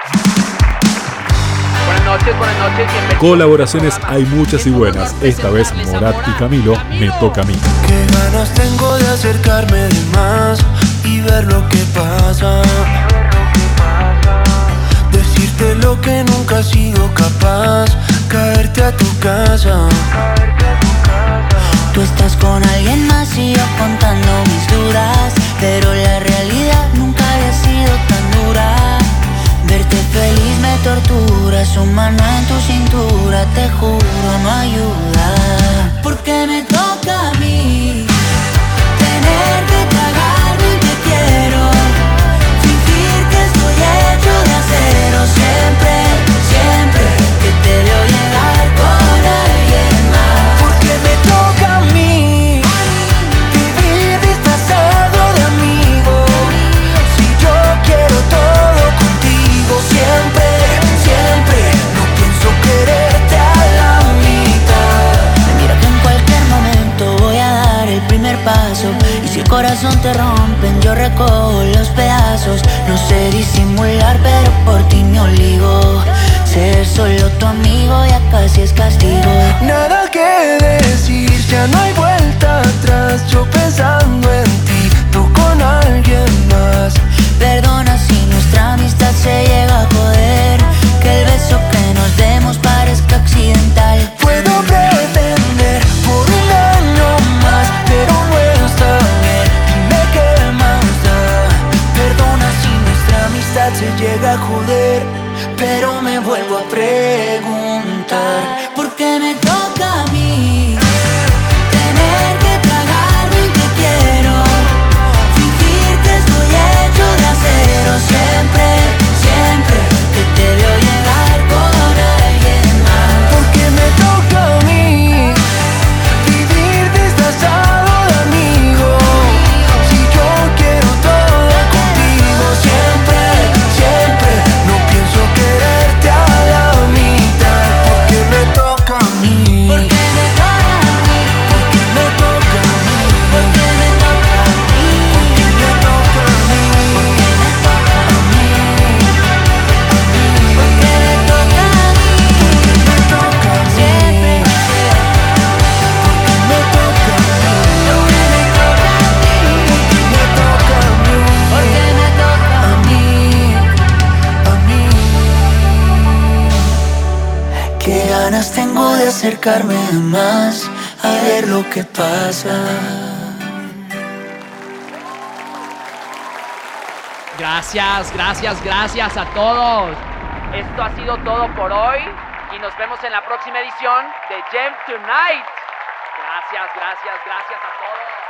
Buenas noches, bienvenidos. Colaboraciones hay muchas y buenas. Esta vez Morat y Camilo, Me Toca a Mí. Qué ganas tengo de acercarme de más y ver lo que pasa. Decirte lo que nunca he sido capaz, caerte a tu casa. Tú estás con alguien más y yo contando mis dudas, pero la realidad nunca había sido tan dura. Verte feliz me tortura, su mano en tu cintura, te juro no ayuda. Porque me toca a mí tener que tragarme y te quiero, fingir que estoy hecho de acero. Siempre, siempre que te veo llegar con alguien más. Porque me toca a mí vivir disfrazado de amigo, si yo quiero todo contigo. Siempre, siempre, no pienso quererte a la mitad. Mira que en cualquier momento voy a dar el primer paso, y si el corazón te rompen yo recojo los pedazos. No sé disimular pero por ti me obligo, ser solo tu amigo ya casi es castigo. Nada que decir, ya no hay vuelta atrás. Yo pensando en ti, tú con alguien más. Perdona si nuestra amistad se llega a joder, que el beso que nos demos parezca accidental. Puedo pretender por un año más, pero no está bien. Dime qué más da. Perdona si nuestra amistad se llega a joder, pero me vuelvo a preguntar. ¿Por qué me toca a mí tener que tragarme y te quiero, fingir que estoy hecho de acero? Siempre, siempre que te veo llegar con alguien más. Porque me toca a mí vivir disfrazado de amigo, si yo quiero todo contigo. Siempre, siempre, no pienso quererte a la mitad. Porque me toca a mí. ¿Por qué me toca a mí? Porque me toca a mí. ¿Por qué me toca a mí? Porque me toca a mí. Me toca a mí. ¿Por qué me toca a mí? Me toca a mí. Siempre, Porque me toca a mí. me toca a mí. Me toca a mí. ¿Por qué me toca a mí? A mí. Qué ganas tengo de acercarme más a ver lo que pasa. Gracias a todos. Esto ha sido todo por hoy y nos vemos en la próxima edición de Gem Tonight. Gracias a todos.